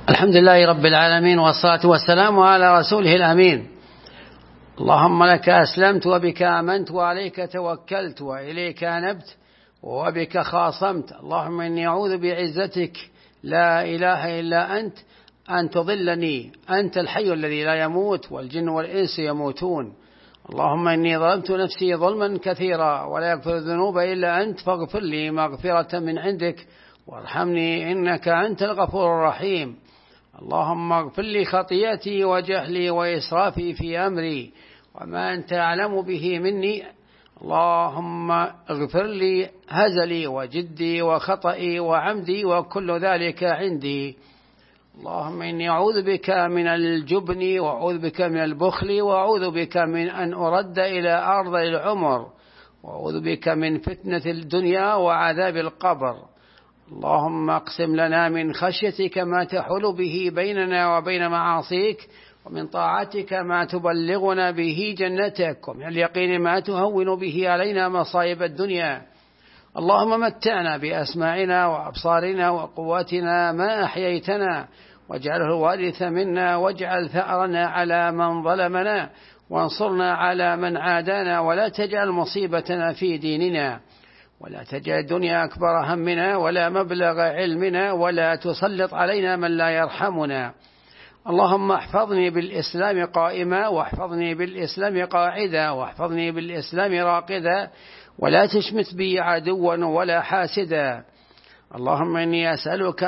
الحمد لله رب العالمين، والصلاة والسلام على رسوله الأمين. اللهم لك أسلمت وبك آمنت وعليك توكلت وإليك أنبت وبك خاصمت. اللهم إني أعوذ بعزتك لا إله إلا أنت أن تضلني، أنت الحي الذي لا يموت والجن والإنس يموتون. اللهم إني ظلمت نفسي ظلما كثيرا ولا يغفر الذنوب إلا أنت، فاغفر لي مغفرة من عندك وارحمني إنك أنت الغفور الرحيم. اللهم اغفر لي خطيئتي وجهلي وإسرافي في أمري وما أنت أعلم به مني. اللهم اغفر لي هزلي وجدي وخطئي وعمدي وكل ذلك عندي. اللهم إني أعوذ بك من الجبن وأعوذ بك من البخل وأعوذ بك من أن أرد إلى أرض العمر وأعوذ بك من فتنة الدنيا وعذاب القبر. اللهم اقسم لنا من خشيتك ما تحول به بيننا وبين معاصيك، ومن طاعتك ما تبلغنا به جنتك، ومن اليقين ما تهون به علينا مصائب الدنيا. اللهم متعنا بأسماعنا وأبصارنا وقواتنا ما أحييتنا، واجعله الوارث منا، واجعل ثأرنا على من ظلمنا، وانصرنا على من عادانا، ولا تجعل مصيبتنا في ديننا، ولا تجعل الدنيا أكبر همنا ولا مبلغ علمنا، ولا تسلط علينا من لا يرحمنا. اللهم احفظني بالإسلام قائما، واحفظني بالإسلام قاعدا، واحفظني بالإسلام راقدا، ولا تشمت بي عدوا ولا حاسدا. اللهم إني أسألك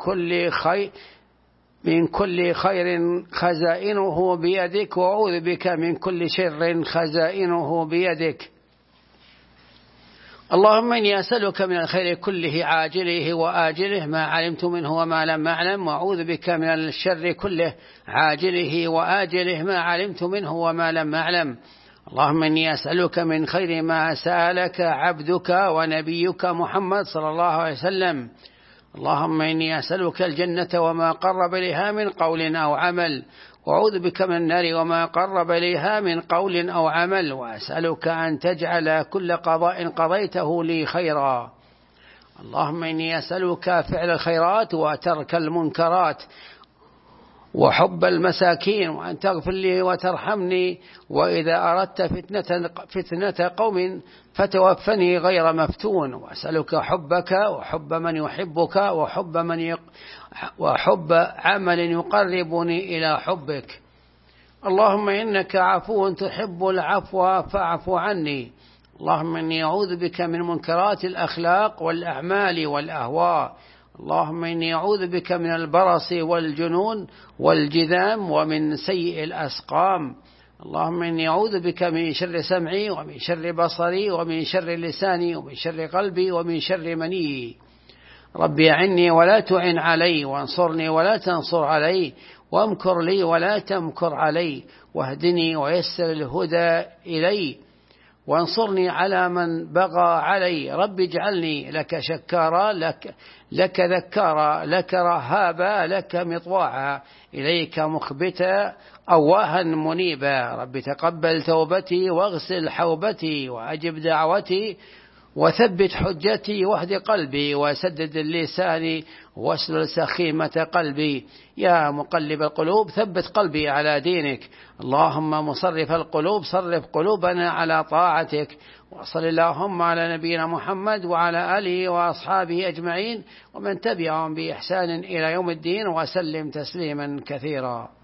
من كل خير خزائنه بيدك، وأعوذ بك من كل شر خزائنه بيدك. اللهم إني أسألك من الخير كله عاجله وآجله ما علمت منه وما لم أعلم، وأعوذ بك من الشر كله عاجله وآجله ما علمت منه وما لم أعلم. اللهم إني أسألك من خير ما سألك عبدك ونبيك محمد صلى الله عليه وسلم. اللهم إني أسألك الجنة وما قرب إليها من قول أو عمل، وأعوذ بك من النار وما قرب إليها من قول أو عمل، وأسألك أن تجعل كل قضاء قضيته لي خيرا. اللهم إني أسألك فعل الخيرات وترك المنكرات وحب المساكين، وأن تغفر لي وترحمني، وإذا أردت فتنة قوم فتوفني غير مفتون. وأسألك حبك وحب من يحبك وحب عمل يقربني إلى حبك. اللهم إنك عفو تحب العفو فاعف عني. اللهم إني أعوذ بك من منكرات الأخلاق والأعمال والأهواء. اللهم إني أعوذ بك من البرص والجنون والجذام ومن سيء الأسقام. اللهم إني أعوذ بك من شر سمعي ومن شر بصري ومن شر لساني ومن شر قلبي ومن شر مني. ربي أعني ولا تعن علي، وانصرني ولا تنصر علي، وامكر لي ولا تمكر علي، واهدني ويسر الهدى إلي، وانصرني على من بغى علي. رب اجعلني لك شكارا، لك ذكارا، لك رهابا، لك مطواعا، إليك مخبتا، أواها منيبا. رب تقبل توبتي واغسل حوبتي وأجب دعوتي وثبت حجتي واهد قلبي وسدد اللسان واسلل سخيمة قلبي. يا مقلب القلوب ثبت قلبي على دينك. اللهم مصرف القلوب صرف قلوبنا على طاعتك. وصل اللهم على نبينا محمد وعلى آله وأصحابه أجمعين ومن تبعهم بإحسان إلى يوم الدين، وسلم تسليما كثيرا.